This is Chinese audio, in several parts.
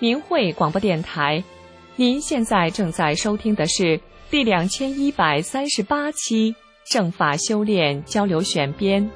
明慧广播电台，您现在正在收听的是第2138期正法修炼交流选编。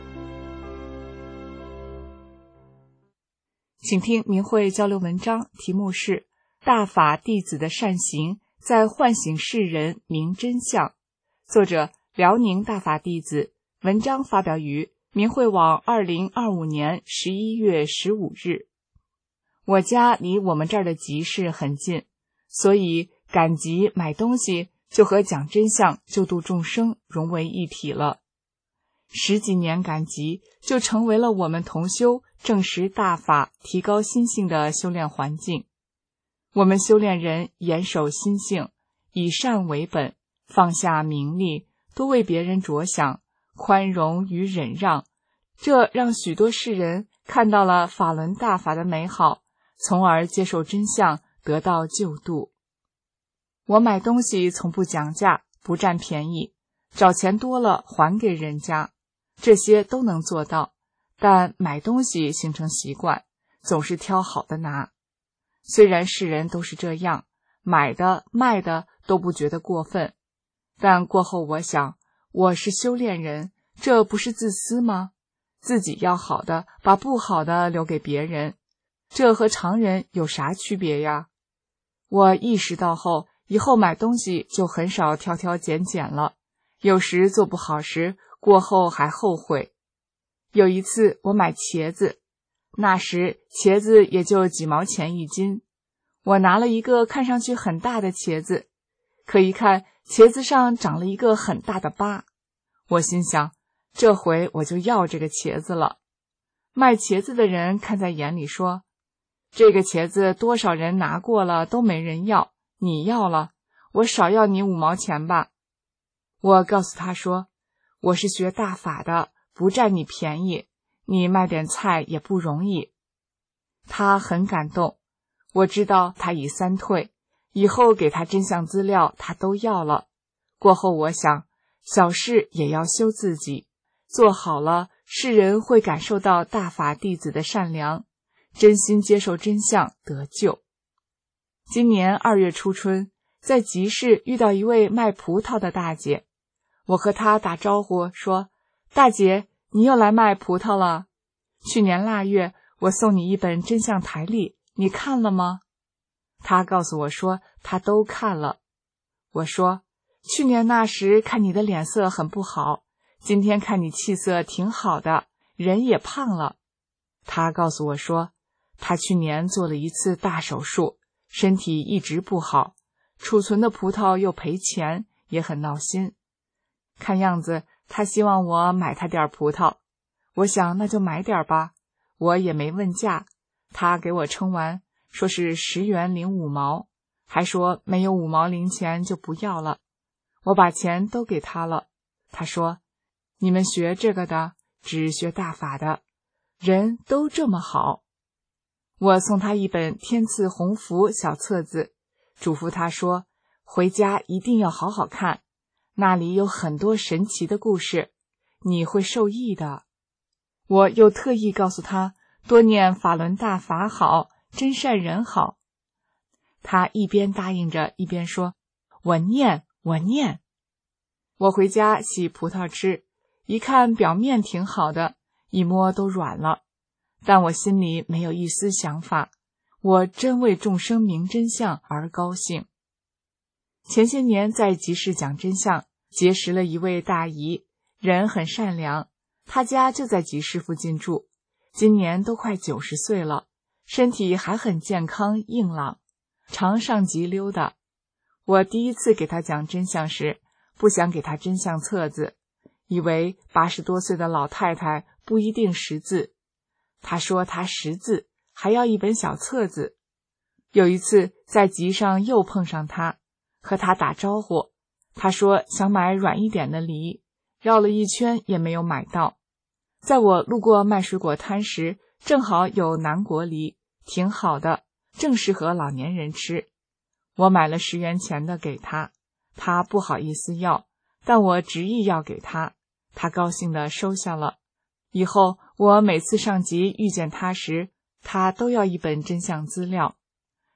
请听明慧交流文章，题目是大法弟子的善行在唤醒世人明真相，作者辽宁大法弟子，文章发表于明慧网2025年11月15日。我家离我们这儿的集市很近，所以赶集买东西就和讲真相救度众生融为一体了。10几年赶集就成为了我们同修证实大法提高心性的修炼环境。我们修炼人严守心性，以善为本，放下名利，多为别人着想，宽容与忍让，这让许多世人看到了法轮大法的美好，从而接受真相，得到救度。我买东西从不讲价，不占便宜，找钱多了还给人家，这些都能做到，但买东西形成习惯，总是挑好的拿。虽然世人都是这样，买的卖的都不觉得过分，但过后我想，我是修炼人，这不是自私吗？自己要好的，把不好的留给别人，这和常人有啥区别呀？我意识到后，以后买东西就很少挑挑拣拣了，有时做不好时，过后还后悔。有一次我买茄子，那时茄子也就几毛钱一斤，我拿了一个看上去很大的茄子，可一看茄子上长了一个很大的疤，我心想，这回我就要这个茄子了。卖茄子的人看在眼里说，这个茄子多少人拿过了都没人要，你要了，我少要你5毛钱吧。我告诉他说，我是学大法的，不占你便宜，你卖点菜也不容易。他很感动，我知道他已3退，以后给他真相资料他都要了。过后我想，小事也要修自己，做好了，世人会感受到大法弟子的善良，真心接受真相得救。今年2月初春，在集市遇到一位卖葡萄的大姐，我和她打招呼说，大姐，你又来卖葡萄了？去年腊月我送你一本真相台历，你看了吗？她告诉我说她都看了。我说，去年那时看你的脸色很不好，今天看你气色挺好的，人也胖了。她告诉我说，她去年做了一次大手术，身体一直不好，储存的葡萄又赔钱，也很闹心。看样子她希望我买她点葡萄，我想那就买点吧，我也没问价，她给我称完，说是10元零5毛，还说没有5毛零钱就不要了。我把钱都给她了，她说，你们学这个的，只学大法的，人都这么好。我送她一本天赐鸿福小册子，嘱咐她说，回家一定要好好看，那里有很多神奇的故事，你会受益的。我又特意告诉她，多念法轮大法好，真善人好。她一边答应着，一边说，我念。我回家洗葡萄吃，一看表面挺好的，一摸都软了，但我心里没有一丝想法，我真为众生明真相而高兴。前些年在集市讲真相，结识了一位大姨，人很善良，她家就在集市附近住，今年都快90岁了，身体还很健康硬朗，常上集溜达。我第一次给她讲真相时，不想给她真相册子，以为80多岁的老太太不一定识字。她说她识字，还要一本小册子。有一次在集上又碰上她，和她打招呼，她说想买软一点的梨，绕了一圈也没有买到。在我路过卖水果摊时，正好有南国梨，挺好的，正适合老年人吃。我买了10元钱的给她，她不好意思要，但我执意要给她，她高兴地收下了。以后我每次上集遇见她时，她都要一本真相资料。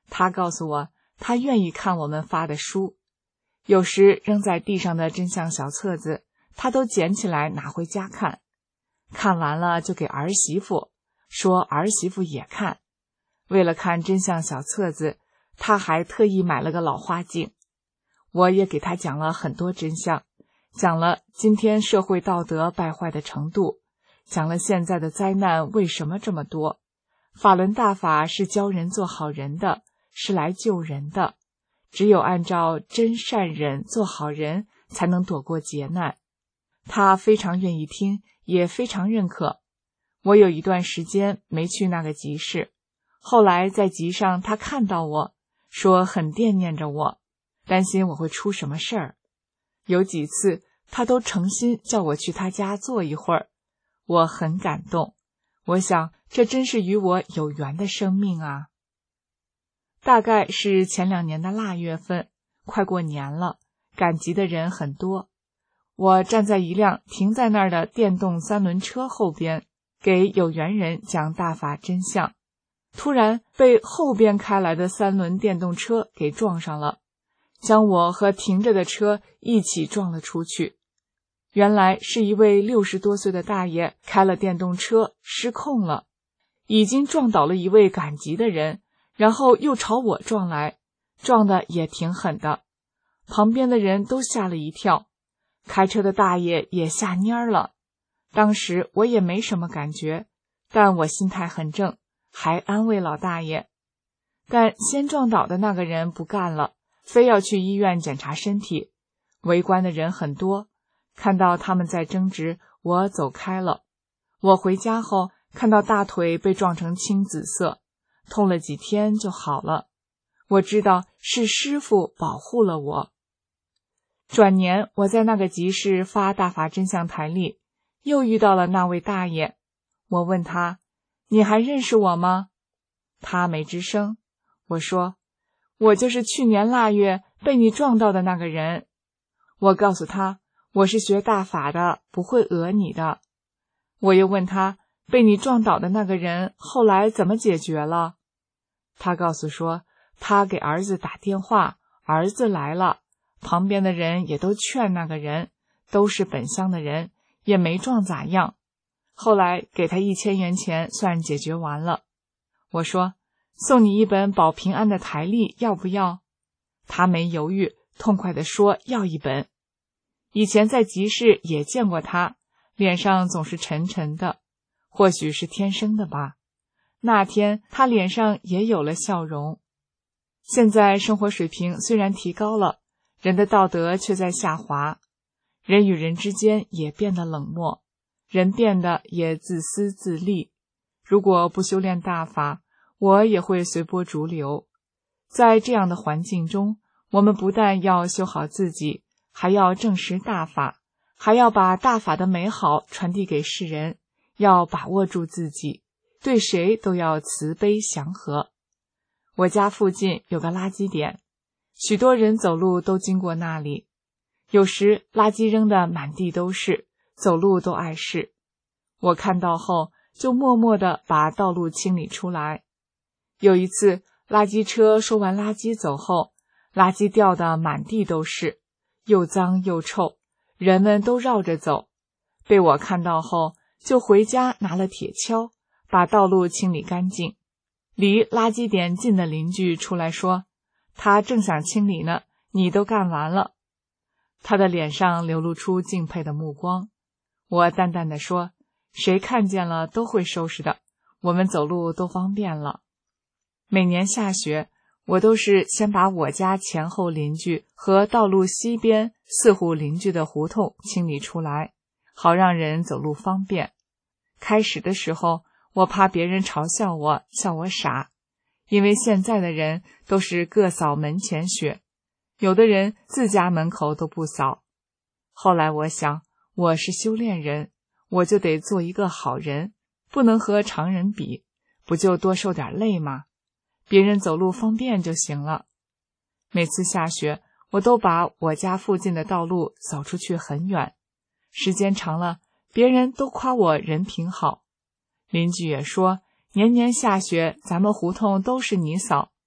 他告诉我，他愿意看我们发的书，有时扔在地上的真相小册子，他都捡起来拿回家看，看完了就给儿媳妇，说儿媳妇也看。为了看真相小册子，他还特意买了个老花镜。我也给他讲了很多真相，讲了今天社会道德败坏的程度，讲了现在的灾难为什么这么多。法轮大法是教人做好人的，是来救人的，只有按照真善忍做好人，才能躲过劫难。他非常愿意听，也非常认可。我有一段时间没去那个集市，后来在集上他看到我，说很惦念着我，担心我会出什么事儿。有几次他都诚心叫我去他家坐一会儿，我很感动。我想这真是与我有缘的生命啊。大概是前2年的腊月份，快过年了，赶集的人很多。我站在一辆停在那儿的电动3轮车后边，给有缘人讲大法真相。突然被后边开来的3轮电动车给撞上了，将我和停着的车一起撞了出去。原来是一位60多岁的大爷开了电动车失控了，已经撞倒了一位赶集的人，然后又朝我撞来，撞得也挺狠的。旁边的人都吓了一跳，开车的大爷也吓蔫了。当时我也没什么感觉，但我心态很正，还安慰老大爷。但先撞倒的那个人不干了，非要去医院检查身体。围观的人很多，看到他们在争执，我走开了。我回家后看到大腿被撞成青紫色，痛了几天就好了。我知道是师父保护了我。转年我在那个集市发大法真相台历，又遇到了那位大爷。我问他，你还认识我吗？他没吱声。我说，我就是去年腊月被你撞到的那个人。我告诉他，我是学大法的，不会讹你的。我又问他，被你撞倒的那个人后来怎么解决了？他告诉说，他给儿子打电话，儿子来了，旁边的人也都劝那个人，都是本乡的人，也没撞咋样。后来给他1000元钱，算解决完了。我说，送你一本保平安的台历，要不要？他没犹豫，痛快地说要一本。以前在集市也见过他，脸上总是沉沉的，或许是天生的吧。那天他脸上也有了笑容。现在生活水平虽然提高了，人的道德却在下滑，人与人之间也变得冷漠，人变得也自私自利。如果不修炼大法，我也会随波逐流。在这样的环境中，我们不但要修好自己，还要证实大法，还要把大法的美好传递给世人，要把握住自己，对谁都要慈悲祥和。我家附近有个垃圾点，许多人走路都经过那里，有时垃圾扔得满地都是，走路都碍事。我看到后就默默地把道路清理出来。有一次垃圾车收完垃圾走后，垃圾掉得满地都是，又脏又臭，人们都绕着走。被我看到后，就回家拿了铁锹，把道路清理干净。离垃圾点近的邻居出来说，他正想清理呢，你都干完了。他的脸上流露出敬佩的目光。我淡淡地说，谁看见了都会收拾的，我们走路都方便了。每年下雪，我都是先把我家前后邻居和道路西边4户邻居的胡同清理出来，好让人走路方便。开始的时候，我怕别人嘲笑我，笑我傻，因为现在的人都是各扫门前雪，有的人自家门口都不扫。后来我想，我是修炼人，我就得做一个好人，不能和常人比，不就多受点累吗？别人走路方便就行了。每次下雪，我都把我家附近的道路扫出去很远，时间长了，别人都夸我人品好。邻居也说，年年下雪，咱们胡同都是你扫。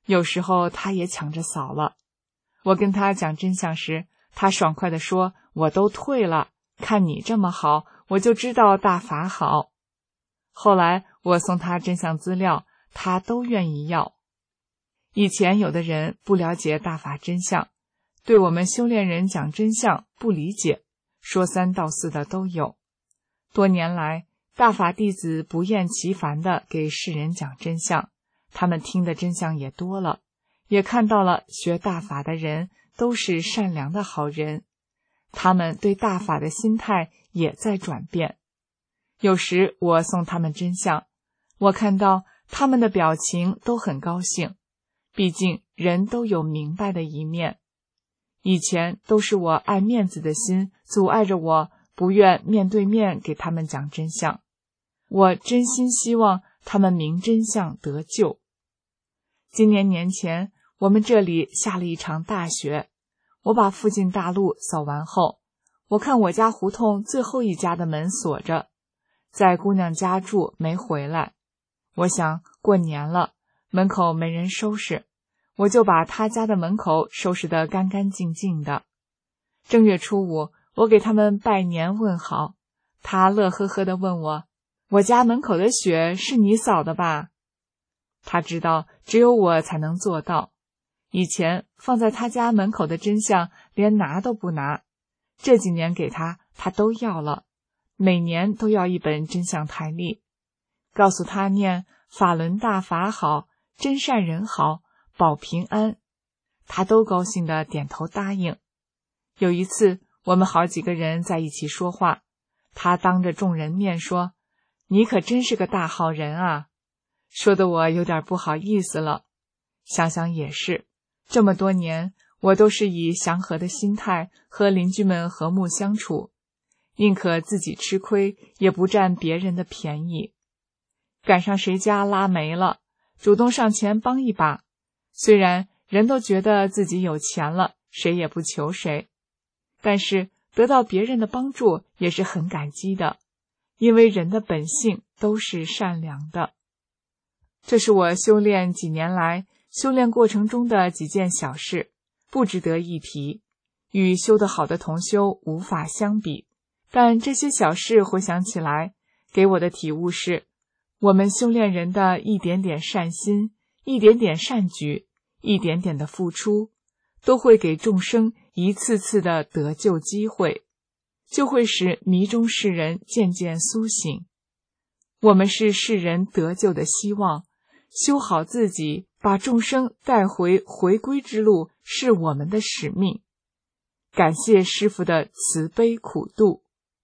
有时候他也抢着扫了。我跟他讲真相时，他爽快地说，我都退了，看你这么好，我就知道大法好。后来我送他真相资料，他都愿意要。以前有的人不了解大法真相，对我们修炼人讲真相不理解，说三道四的都有。多年来，大法弟子不厌其烦地给世人讲真相，他们听的真相也多了，也看到了学大法的人都是善良的好人，他们对大法的心态也在转变。有时我送他们真相，我看到他们的表情都很高兴，毕竟人都有明白的一面。以前都是我爱面子的心阻碍着我，不愿面对面给他们讲真相。我真心希望他们明真相得救。今年年前，我们这里下了一场大雪，我把附近大路扫完后，我看我家胡同最后一家的门锁着，在姑娘家住没回来。我想过年了，门口没人收拾，我就把他家的门口收拾得干干净净的。正月初五，我给他们拜年问好，他乐呵呵地问我家门口的雪是你扫的吧？他知道只有我才能做到。以前放在他家门口的真相连拿都不拿，这几年给他都要了，每年都要一本真相台历，告诉他念法轮大法好，真善人好，保平安，他都高兴地点头答应。有一次我们好几个人在一起说话，他当着众人面说，你可真是个大好人啊，说得我有点不好意思了。想想也是，这么多年我都是以祥和的心态和邻居们和睦相处，宁可自己吃亏，也不占别人的便宜。赶上谁家拉煤了，主动上前帮一把，虽然人都觉得自己有钱了，谁也不求谁，但是得到别人的帮助也是很感激的，因为人的本性都是善良的。这是我修炼几年来修炼过程中的几件小事，不值得一提，与修得好的同修无法相比。但这些小事回想起来，给我的体悟是，我们修炼人的一点点善心，一点点善举，一点点的付出，都会给众生一次次的得救机会，就会使迷中世人渐渐苏醒。我们是世人得救的希望，修好自己，把众生带回回归之路，是我们的使命。感谢师父的慈悲苦度。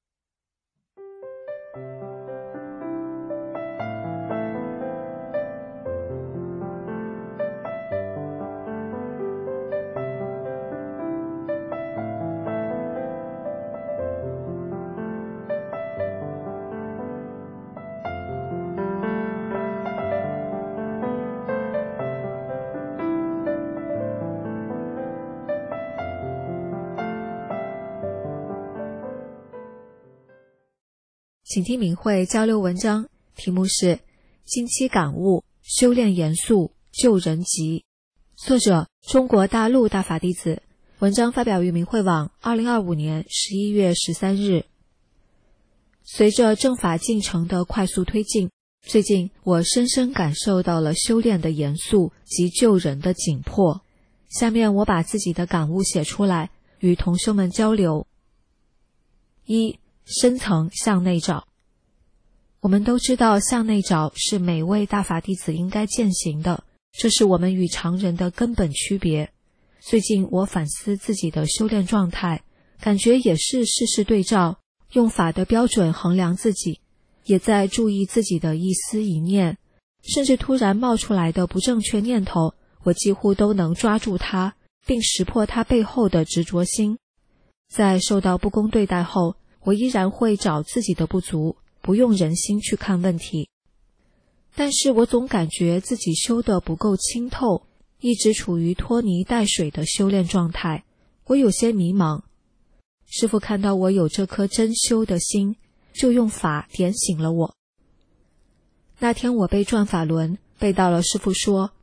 请听明慧交流文章，题目是近期感悟，修炼严肃，救人急。作者中国大陆大法弟子，文章发表于明慧网2025年11月13日。随着正法进程的快速推进，最近我深深感受到了修炼的严肃及救人的紧迫。下面我把自己的感悟写出来，与同修们交流。一、深层向内找。我们都知道向内找是每位大法弟子应该践行的，这是我们与常人的根本区别。最近我反思自己的修炼状态，感觉也是事事对照，用法的标准衡量自己，也在注意自己的一思一念，甚至突然冒出来的不正确念头，我几乎都能抓住它，并识破它背后的执着心。在受到不公对待后，我依然会找自己的不足，不用人心去看问题。但是我总感觉自己修得不够清透，一直处于拖泥带水的修炼状态，我有些迷茫。师父看到我有这颗真修的心，就用法点醒了我。那天我背转法轮，背到了师父说，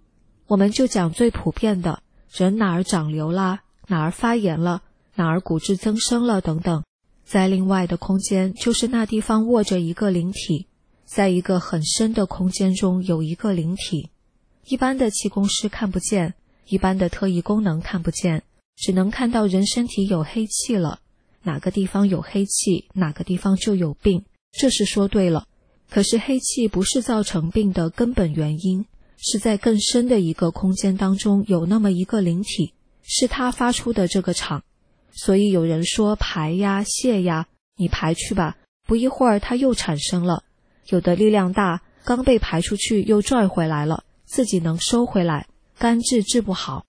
我们就讲最普遍的，人哪儿长瘤啦，哪儿发炎了，哪儿骨质增生了等等。在另外的空间，就是那地方卧着一个灵体，在一个很深的空间中有一个灵体。一般的气功师看不见，一般的特异功能看不见，只能看到人身体有黑气了，哪个地方有黑气，哪个地方就有病，这是说对了。可是黑气不是造成病的根本原因，是在更深的一个空间当中有那么一个灵体，是它发出的这个场。所以有人说排呀泄呀，你排去吧，不一会儿它又产生了。有的力量大，刚被排出去又拽回来了，自己能收回来，干治不好。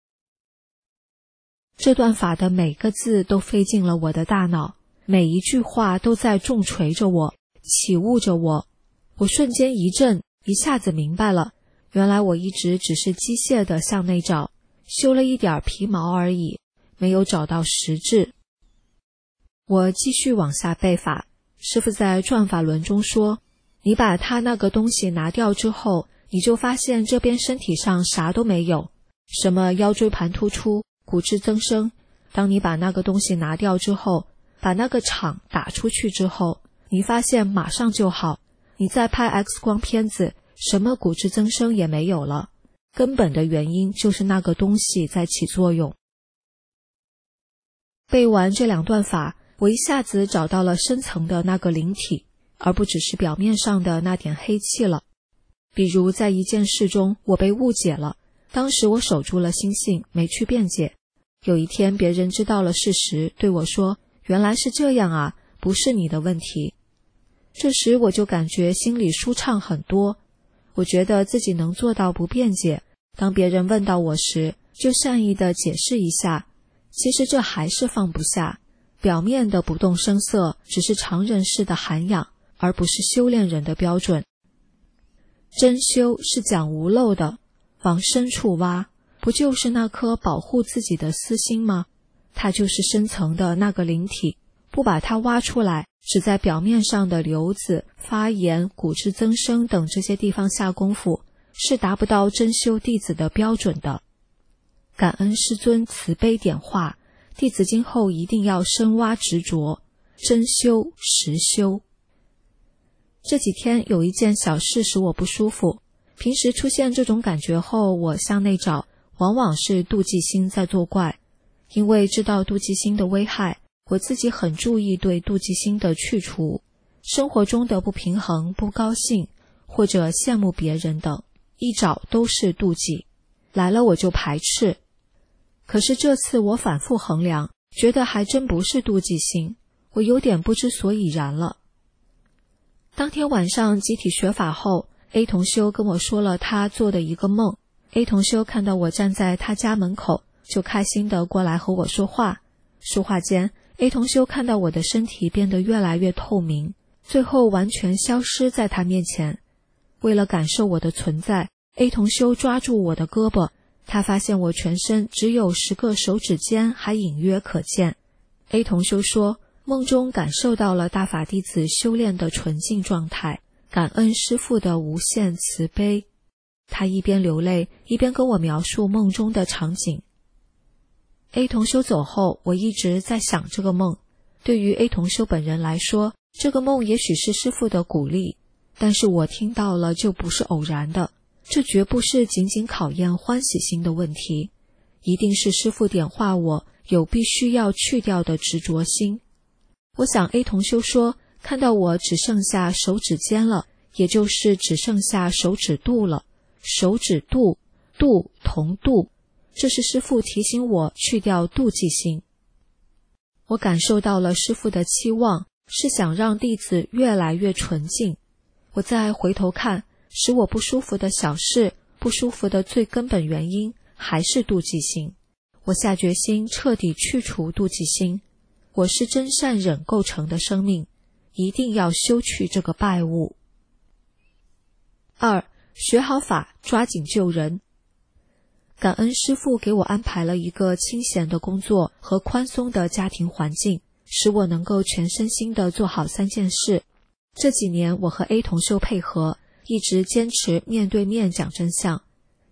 这段法的每个字都飞进了我的大脑，每一句话都在重锤着我，启悟着我。我瞬间一震，一下子明白了，原来我一直只是机械的向内找，修了一点皮毛而已，没有找到实质。我继续往下背法，师父在转法轮中说，你把他那个东西拿掉之后，你就发现这边身体上啥都没有，什么腰椎盘突出、骨质增生。当你把那个东西拿掉之后，把那个场打出去之后，你发现马上就好。你再拍 X 光片子，什么骨质增生也没有了。根本的原因就是那个东西在起作用。背完这两段法，我一下子找到了深层的那个灵体，而不只是表面上的那点黑气了。比如在一件事中，我被误解了，当时我守住了心性，没去辩解。有一天别人知道了事实，对我说，原来是这样啊，不是你的问题。这时我就感觉心里舒畅很多，我觉得自己能做到不辩解，当别人问到我时，就善意地解释一下。其实这还是放不下，表面的不动声色只是常人式的涵养，而不是修炼人的标准。真修是讲无漏的，往深处挖，不就是那颗保护自己的私心吗？它就是深层的那个灵体，不把它挖出来，只在表面上的瘤子、发炎、骨质增生等这些地方下功夫，是达不到真修弟子的标准的。感恩师尊慈悲点化，弟子今后一定要深挖执着，真修实修。这几天有一件小事使我不舒服，平时出现这种感觉后，我向内找，往往是妒忌心在作怪。因为知道妒忌心的危害，我自己很注意对妒忌心的去除。生活中的不平衡、不高兴，或者羡慕别人等，一找都是妒忌，来了我就排斥。可是这次我反复衡量，觉得还真不是妒忌心，我有点不知所以然了。当天晚上集体学法后， A 同修跟我说了他做的一个梦。 A 同修看到我站在他家门口，就开心地过来和我说话。说话间， A 同修看到我的身体变得越来越透明，最后完全消失在他面前。为了感受我的存在， A 同修抓住我的胳膊，他发现我全身只有10个手指尖还隐约可见。 A 同修说，梦中感受到了大法弟子修炼的纯净状态，感恩师父的无限慈悲。他一边流泪，一边跟我描述梦中的场景。A 同修走后，我一直在想这个梦。对于 A 同修本人来说，这个梦也许是师父的鼓励，但是我听到了就不是偶然的，这绝不是仅仅考验欢喜心的问题，一定是师父点化我有必须要去掉的执着心。我想 A 同修说，看到我只剩下手指尖了，也就是只剩下手指肚了。手指肚，肚同肚，这是师父提醒我去掉妒忌心。我感受到了师父的期望，是想让弟子越来越纯净。我再回头看，使我不舒服的小事，不舒服的最根本原因还是妒忌心。我下决心彻底去除妒忌心。我是真善忍构成的生命，一定要修去这个败物。2. 学好法，抓紧救人。感恩师父给我安排了一个清闲的工作和宽松的家庭环境，使我能够全身心地做好3件事。这几年我和 A 同修配合，一直坚持面对面讲真相。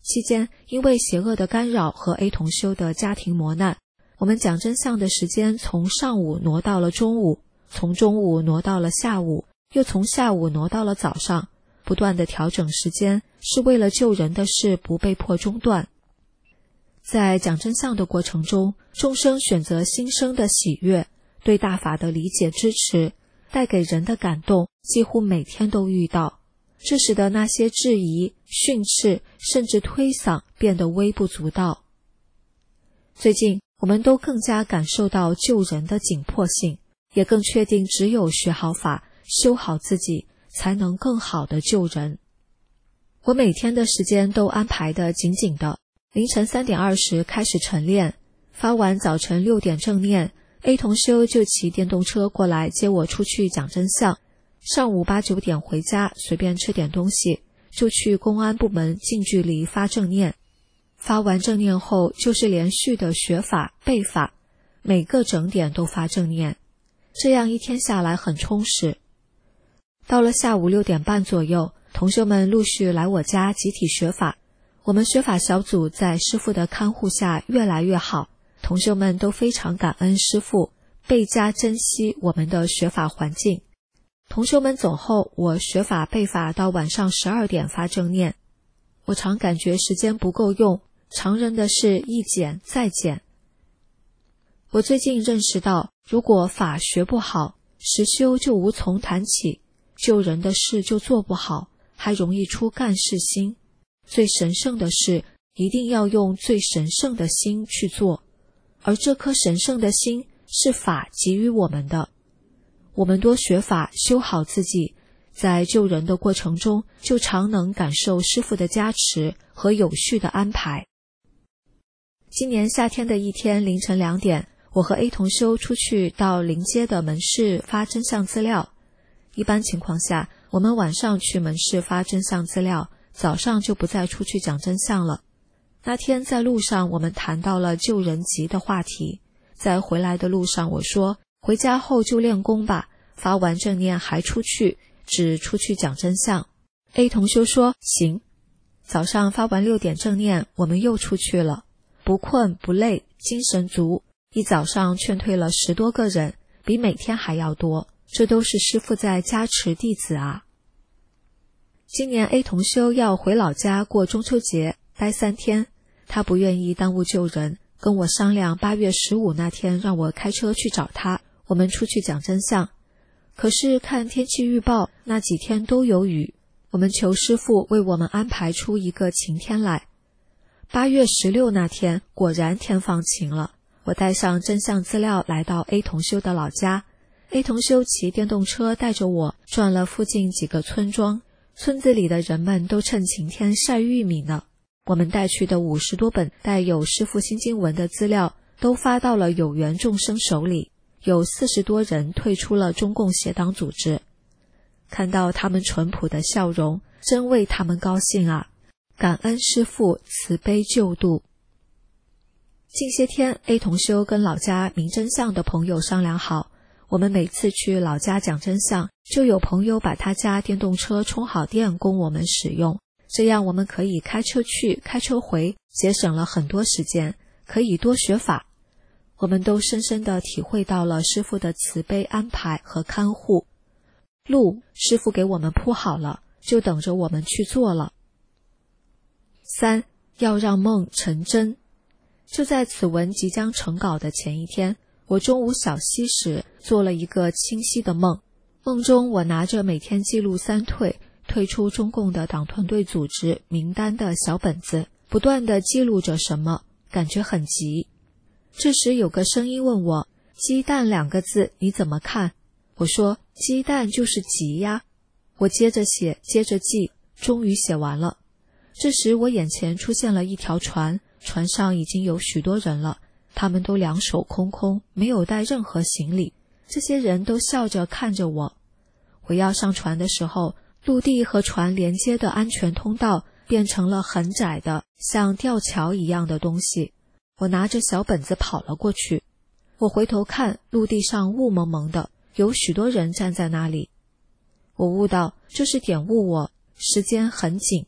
期间因为邪恶的干扰和 A 同修的家庭磨难，我们讲真相的时间从上午挪到了中午，从中午挪到了下午，又从下午挪到了早上，不断的调整时间，是为了救人的事不被迫中断。在讲真相的过程中，众生选择心生的喜悦，对大法的理解支持，带给人的感动几乎每天都遇到，这使得那些质疑、训斥甚至推搡变得微不足道。最近我们都更加感受到救人的紧迫性，也更确定只有学好法，修好自己，才能更好的救人。我每天的时间都安排得紧紧的，凌晨3点20开始晨练，发完早晨6点正念， A 同修就骑电动车过来接我出去讲真相，上午8、9点回家，随便吃点东西，就去公安部门近距离发正念。发完正念后就是连续的学法背法，每个整点都发正念，这样一天下来很充实。到了下午6点半左右，同学们陆续来我家集体学法，我们学法小组在师父的看护下越来越好，同学们都非常感恩师父，倍加珍惜我们的学法环境。同学们走后，我学法背法到晚上12点发正念。我常感觉时间不够用，常人的事一减再减。我最近认识到，如果法学不好，实修就无从谈起，救人的事就做不好，还容易出干事心。最神圣的事一定要用最神圣的心去做，而这颗神圣的心是法给予我们的。我们多学法，修好自己，在救人的过程中就常能感受师父的加持和有序的安排。今年夏天的一天凌晨2点，我和 A 同修出去到临街的门市发真相资料。一般情况下，我们晚上去门市发真相资料，早上就不再出去讲真相了。那天在路上我们谈到了救人急的话题，在回来的路上我说，回家后就练功吧，发完正念还出去，只出去讲真相。 A 同修说行。早上发完6点正念，我们又出去了，不困不累，精神足，一早上劝退了10多个人，比每天还要多，这都是师父在加持弟子啊。今年 A 同修要回老家过中秋节，待3天，他不愿意耽误救人，跟我商量8月15那天让我开车去找他，我们出去讲真相。可是看天气预报，那几天都有雨，我们求师父为我们安排出一个晴天来。8月16那天果然天放晴了，我带上真相资料来到 A 同修的老家。 A 同修骑电动车带着我转了附近几个村庄，村子里的人们都趁晴天晒玉米呢。我们带去的50多本带有师父心经文的资料都发到了有缘众生手里，有40多人退出了中共邪党组织。看到他们淳朴的笑容，真为他们高兴啊！感恩师父慈悲救度。近些天 A 同修跟老家明真相的朋友商量好，我们每次去老家讲真相，就有朋友把他家电动车充好电供我们使用，这样我们可以开车去开车回，节省了很多时间，可以多学法。我们都深深地体会到了师父的慈悲安排和看护。路师父给我们铺好了，就等着我们去做了。3. 要让梦成真。就在此文即将成稿的前一天，我中午小息时做了一个清晰的梦。梦中我拿着每天记录3退出中共的党团队组织名单的小本子，不断地记录着什么，感觉很急。这时有个声音问我，鸡蛋2个字你怎么看？我说鸡蛋就是急呀。我接着写，接着记，终于写完了。这时我眼前出现了一条船，船上已经有许多人了，他们都两手空空，没有带任何行李。这些人都笑着看着我。我要上船的时候，陆地和船连接的安全通道变成了很窄的像吊桥一样的东西。我拿着小本子跑了过去。我回头看，陆地上雾蒙蒙的，有许多人站在那里。我悟到这是点悟我，时间很紧，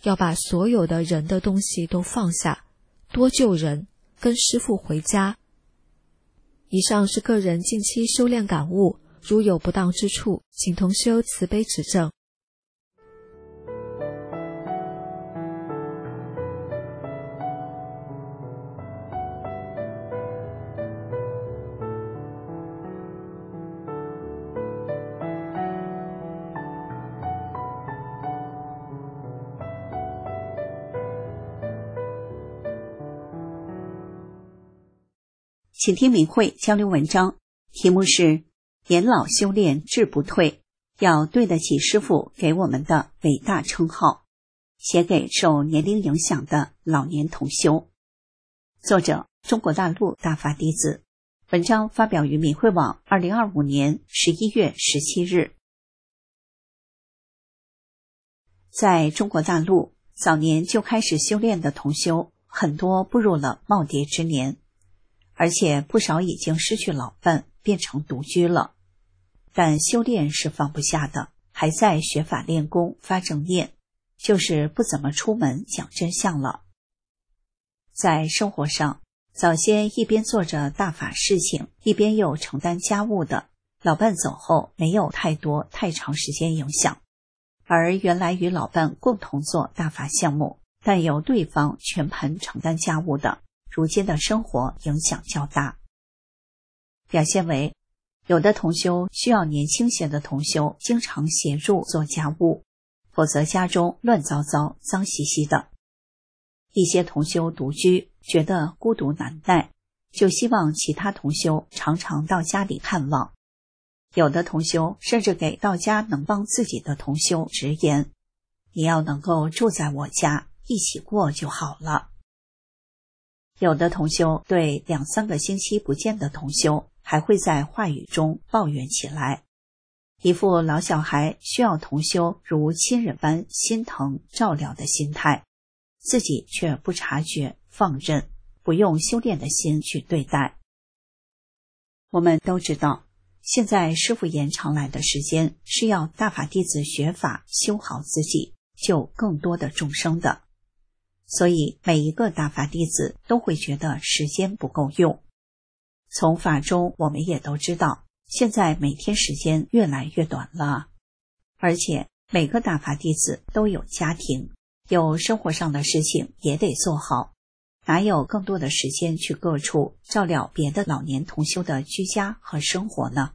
要把所有的人的东西都放下，多救人，跟师父回家。以上是个人近期修炼感悟，如有不当之处，请同修慈悲指正。 请听明慧交流文章，题目是年老修炼志不退，要对得起师父给我们的伟大称号，写给受年龄影响的老年同修。作者中国大陆大法弟子，文章发表于明慧网2025年11月17日。在中国大陆，早年就开始修炼的同修很多步入了耄耋之年，而且不少已经失去老伴，变成独居了。但修炼是放不下的，还在学法练功发正念，就是不怎么出门讲真相了。在生活上，早先一边做着大法事情，一边又承担家务的，老伴走后没有太长时间影响。而原来与老伴共同做大法项目，但由对方全盘承担家务的，如今的生活影响较大。表现为有的同修需要年轻些的同修经常协助做家务，否则家中乱糟糟脏兮兮的。一些同修独居，觉得孤独难耐，就希望其他同修常常到家里看望。有的同修甚至给到家能帮自己的同修直言，你要能够住在我家一起过就好了。有的同修对2-3个星期不见的同修还会在话语中抱怨起来，一副老小孩需要同修如亲人般心疼照料的心态，自己却不察觉放任，不用修炼的心去对待。我们都知道，现在师父延长来的时间是要大法弟子学法修好自己，救更多的众生的。所以每一个大法弟子都会觉得时间不够用。从法中我们也都知道，现在每天时间越来越短了，而且每个大法弟子都有家庭，有生活上的事情也得做好，哪有更多的时间去各处照料别的老年同修的居家和生活呢？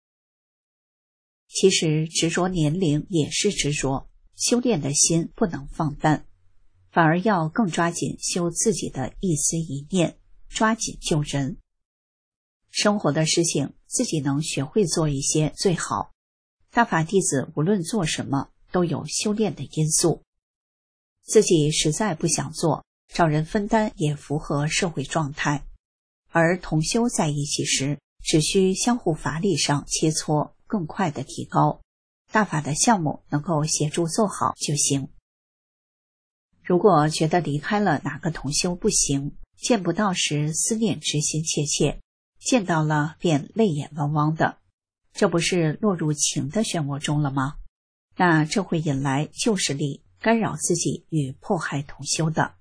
其实执着年龄也是执着，修炼的心不能放淡，反而要更抓紧修自己的一丝一念，抓紧救人。生活的事情自己能学会做一些最好。大法弟子无论做什么都有修炼的因素，自己实在不想做，找人分担也符合社会状态。而同修在一起时，只需相互法理上切磋，更快的提高，大法的项目能够协助做好就行。如果觉得离开了哪个同修不行，见不到时思念之心切切，见到了便泪眼汪汪的，这不是落入情的漩涡中了吗？那这会引来旧势力干扰自己与迫害同修的。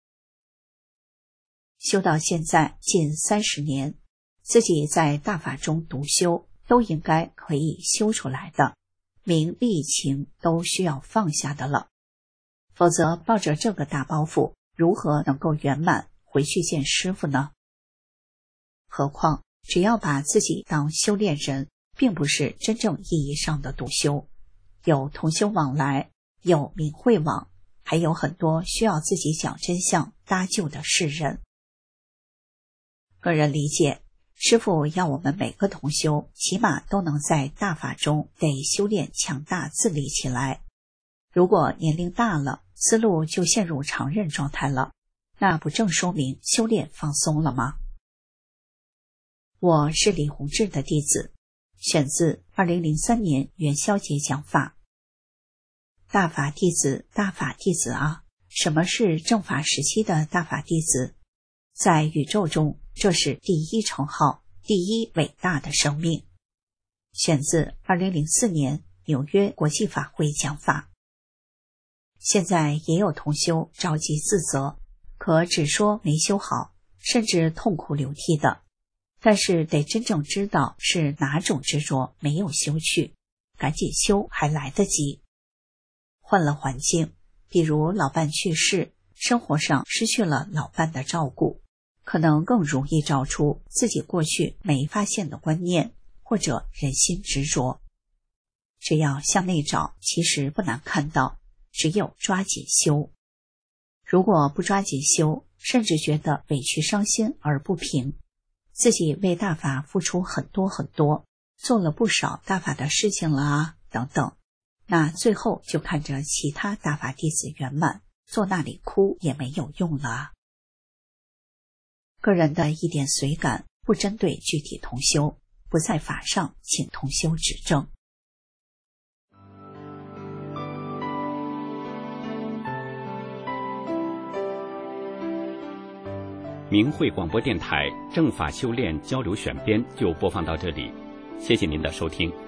修到现在近30年，自己在大法中独修，都应该可以修出来的，名利情都需要放下的了。否则抱着这个大包袱，如何能够圆满回去见师父呢？何况只要把自己当修炼人，并不是真正意义上的独修，有同修往来，有明慧网，还有很多需要自己讲真相搭救的世人。个人理解，师父要我们每个同修起码都能在大法中得修炼强大自立起来。如果年龄大了，思路就陷入常人状态了，那不正说明修炼放松了吗？我是李洪志的弟子，选自2003年元宵节讲法。大法弟子，大法弟子啊，什么是正法时期的大法弟子？在宇宙中，这是第一称号，第一伟大的生命。选自2004年纽约国际法会讲法。 现在也有同修着急自责，可只说没修好，甚至痛哭流涕的。但是得真正知道是哪种执着没有修去，赶紧修还来得及。换了环境，比如老伴去世，生活上失去了老伴的照顾，可能更容易找出自己过去没发现的观念或者人心执着。只要向内找，其实不难看到，只有抓紧修。如果不抓紧修，甚至觉得委屈伤心而不平，自己为大法付出很多很多，做了不少大法的事情了啊，等等，那最后就看着其他大法弟子圆满，坐那里哭也没有用了啊。个人的一点随感，不针对具体同修，不在法上请同修指正。 明慧广播电台正法修炼交流选编就播放到这里，谢谢您的收听。